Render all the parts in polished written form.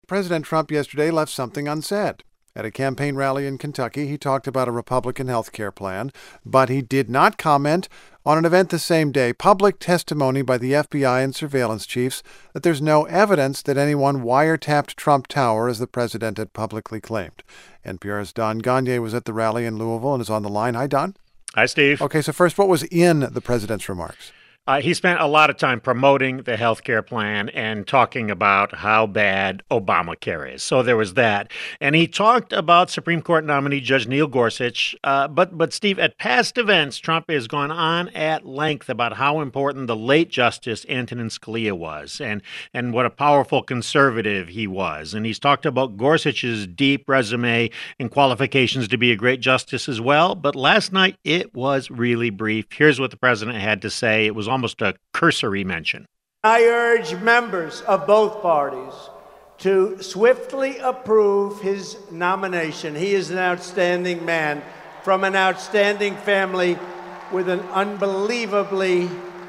President Trump yesterday left something unsaid. At a campaign rally in Kentucky, he talked about a Republican health care plan, but he did not comment on an event the same day, public testimony by the FBI and surveillance chiefs that there's no evidence that anyone wiretapped Trump Tower as the president had publicly claimed. NPR's Don Gonyea was at the rally in Louisville and is on the line. Hi, Don. Hi, Steve. Okay, so first, what was in the president's remarks? He spent a lot of time promoting the health care plan and talking about how bad Obamacare is. So there was that. And he talked about Supreme Court nominee Judge Neil Gorsuch. But Steve, at past events, Trump has gone on at length about how important the late Justice Antonin Scalia was and what a powerful conservative he was. And he's talked about Gorsuch's deep resume and qualifications to be a great justice as well. But last night, it was really brief. Here's what the president had to say. It was almost a cursory mention. I urge members of both parties to swiftly approve his nomination. He is an outstanding man from an outstanding family with an unbelievably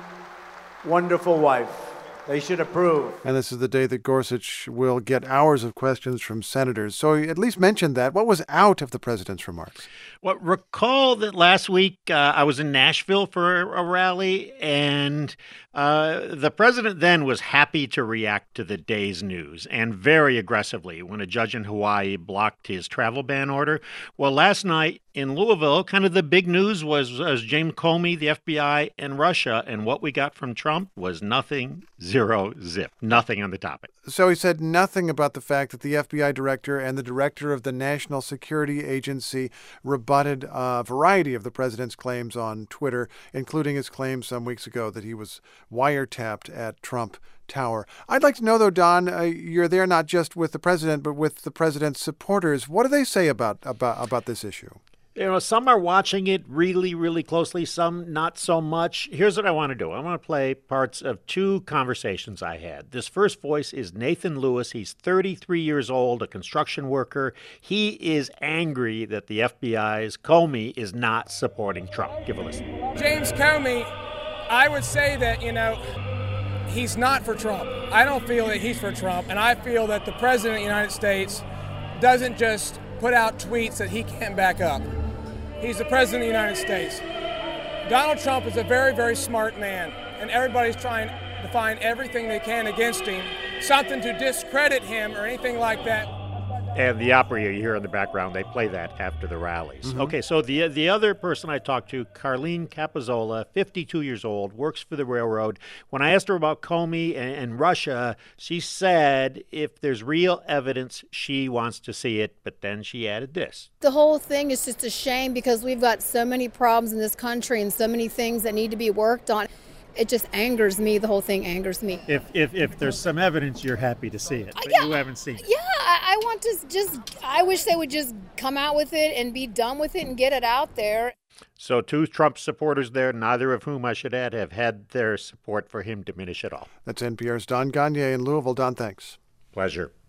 wonderful wife. They should approve. And this is the day that Gorsuch will get hours of questions from senators. So he at least mentioned that. What was out of the president's remarks? Well, recall that last week I was in Nashville for a rally, and the president then was happy to react to the day's news, and very aggressively when a judge in Hawaii blocked his travel ban order. Well, last night in Louisville, kind of the big news was James Comey, the FBI, and Russia, and what we got from Trump was nothing, zero, zip, nothing on the topic. So he said nothing about the fact that the FBI director and the director of the National Security Agency rebutted a variety of the president's claims on Twitter, including his claim some weeks ago that he was wiretapped at Trump Tower. I'd like to know, though, Don, you're there not just with the president, but with the president's supporters. What do they say about this issue? You know, some are watching it really, really closely, some not so much. Here's what I want to do. I want to play parts of two conversations I had. This first voice is Nathan Lewis. He's 33 years old, a construction worker. He is angry that the FBI's Comey is not supporting Trump. Give a listen. James Comey, I would say that, he's not for Trump. I don't feel that he's for Trump, and I feel that the president of the United States doesn't just put out tweets that he can't back up. He's the president of the United States. Donald Trump is a very, very smart man, and everybody's trying to find everything they can against him, something to discredit him or anything like that. And the opera you hear in the background, they play that after the rallies. Mm-hmm. Okay, so the other person I talked to, Carlene Capozzola, 52 years old, works for the railroad. When I asked her about Comey and Russia, she said if there's real evidence, she wants to see it. But then she added this. The whole thing is just a shame because we've got so many problems in this country and so many things that need to be worked on. It just angers me. The whole thing angers me. If there's some evidence, you're happy to see it, but yeah, you haven't seen it. Yeah, I want to I wish they would just come out with it and be done with it and get it out there. So two Trump supporters there, neither of whom, I should add, have had their support for him diminish at all. That's NPR's Don Gonyea in Louisville. Don, thanks. Pleasure.